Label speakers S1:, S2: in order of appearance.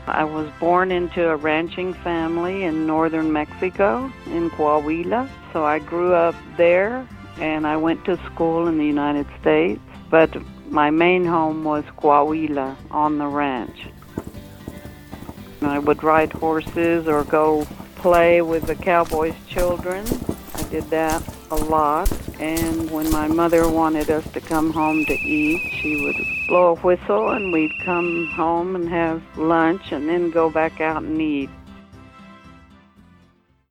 S1: I was born into a ranching family in northern Mexico, in Coahuila. So I grew up there, and I went to school in the United States. But my main home was Coahuila on the ranch. I would ride horses or go play with the cowboys' children. I did that a lot. And when my mother wanted us to come home to eat, she would blow a whistle and we'd come home and have lunch and then go back out and eat.